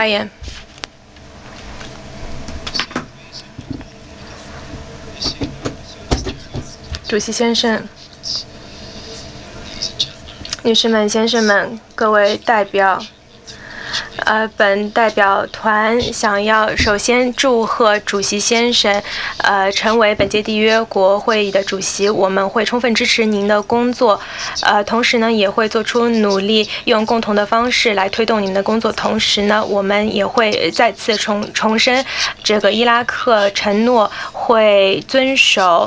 发言。主席先生、女士们、先生们、各位代表。本代表团想要首先祝贺主席先生，成为本届缔约国会议的主席。我们会充分支持您的工作，同时呢也会做出努力，用共同的方式来推动您的工作。同时呢，我们也会再次重申这个伊拉克承诺会遵守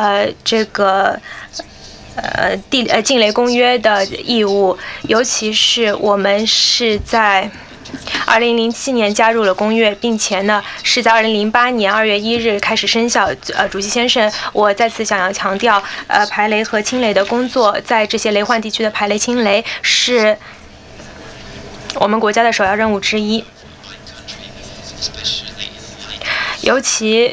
禁雷公约的义务，尤其是我们是在2007年加入了公约，并且呢是在2008年2月1日开始生效。主席先生，我再次想要强调，排雷和清雷的工作，在这些雷患地区的排雷清雷是我们国家的首要任务之一，尤其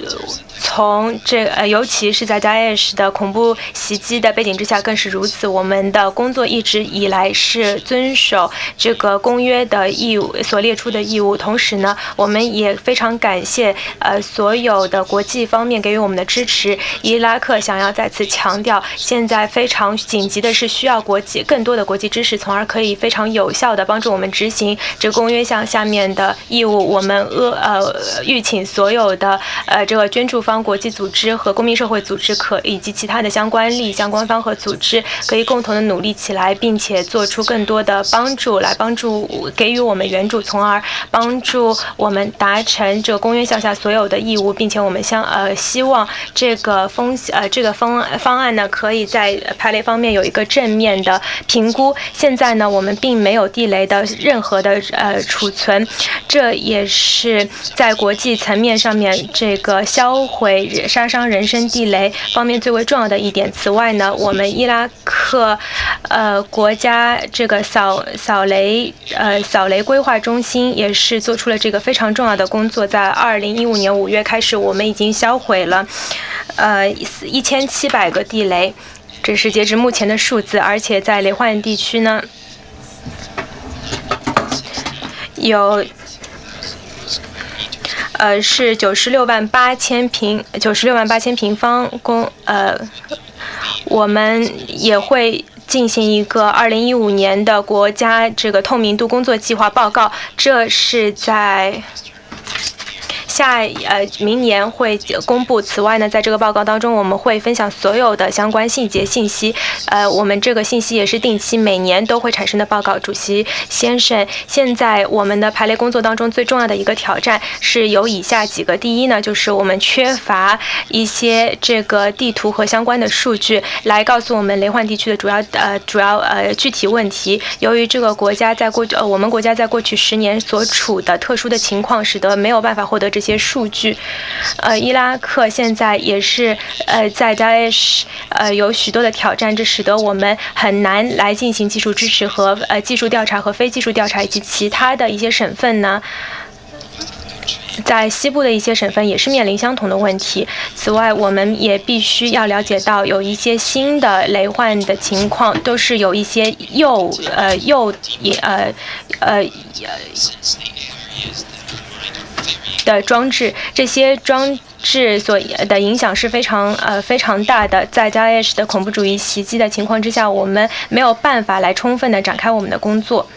是在Daesh的恐怖袭击的背景之下更是如此。我们的工作一直以来是遵守这个公约的义务所列出的义务，同时呢，我们也非常感谢所有的国际方面给予我们的支持。伊拉克想要再次强调，现在非常紧急的是需要更多的国际支持，从而可以非常有效的帮助我们执行这公约项下面的义务。我们吁请所有的这个捐助方、国际组织和公民社会组织以及其他的相关方和组织可以共同的努力起来，并且做出更多的帮助，来给予我们援助，从而帮助我们达成这个公约项下所有的义务，并且我们希望这个方案呢可以在排雷方面有一个正面的评估。现在呢，我们并没有地雷的任何的储存，这也是在国际层面上面这个销毁杀伤人身地雷方面最为重要的一点。此外呢，我们伊拉克国家这个扫雷规划中心也是做出了这个非常重要的工作。在2015年5月开始，我们已经销毁了1700个地雷，这是截至目前的数字。而且在雷患地区呢，有是96万8千平方公我们也会进行一个2015年的国家这个透明度工作计划报告，这是在明年会公布。此外呢，在这个报告当中，我们会分享所有的相关细节信息。我们这个信息也是定期每年都会产生的报告。主席先生，现在我们的排雷工作当中最重要的一个挑战是有以下几个。第一呢，就是我们缺乏一些这个地图和相关的数据来告诉我们雷患地区的主要具体问题。由于这个我们国家在过去10年所处的特殊的情况，使得没有办法获得这些数据。伊拉克现在也是在 Daesh 有许多的挑战，这使得我们很难来进行技术支持和技术调查和非技术调查，以及其他的一些省份呢，在西部的一些省份也是面临相同的问题。此外，我们也必须要了解到有一些新的雷患的情况，都是有一些的装置，这些装置所的影响是非常大的。在 Daesh 的恐怖主义袭击的情况之下，我们没有办法来充分的展开我们的工作。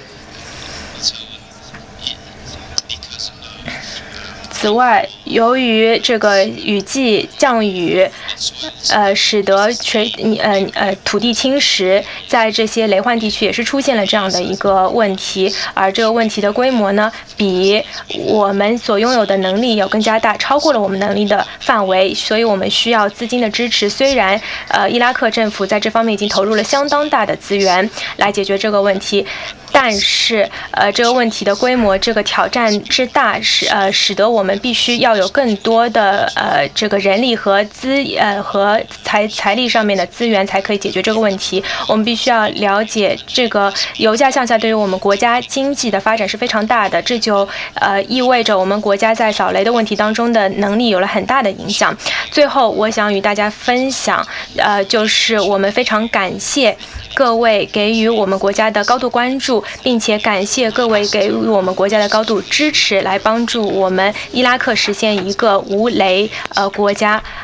此外，由于这个雨季降雨，使得土地侵蚀，在这些雷患地区也是出现了这样的一个问题，而这个问题的规模呢，比我们所拥有的能力要更加大，超过了我们能力的范围，所以我们需要资金的支持。虽然伊拉克政府在这方面已经投入了相当大的资源来解决这个问题，但是这个问题的规模，这个挑战之大，使得我们必须要有更多的这个人力和财力上面的资源，才可以解决这个问题。我们必须要了解，这个油价向下对于我们国家经济的发展是非常大的，这就意味着我们国家在扫雷的问题当中的能力有了很大的影响。最后，我想与大家分享，就是我们非常感谢各位给予我们国家的高度关注。 度，并且感谢各位给予我们国家的高度支持，来帮助我们伊拉克实现一个无雷国家。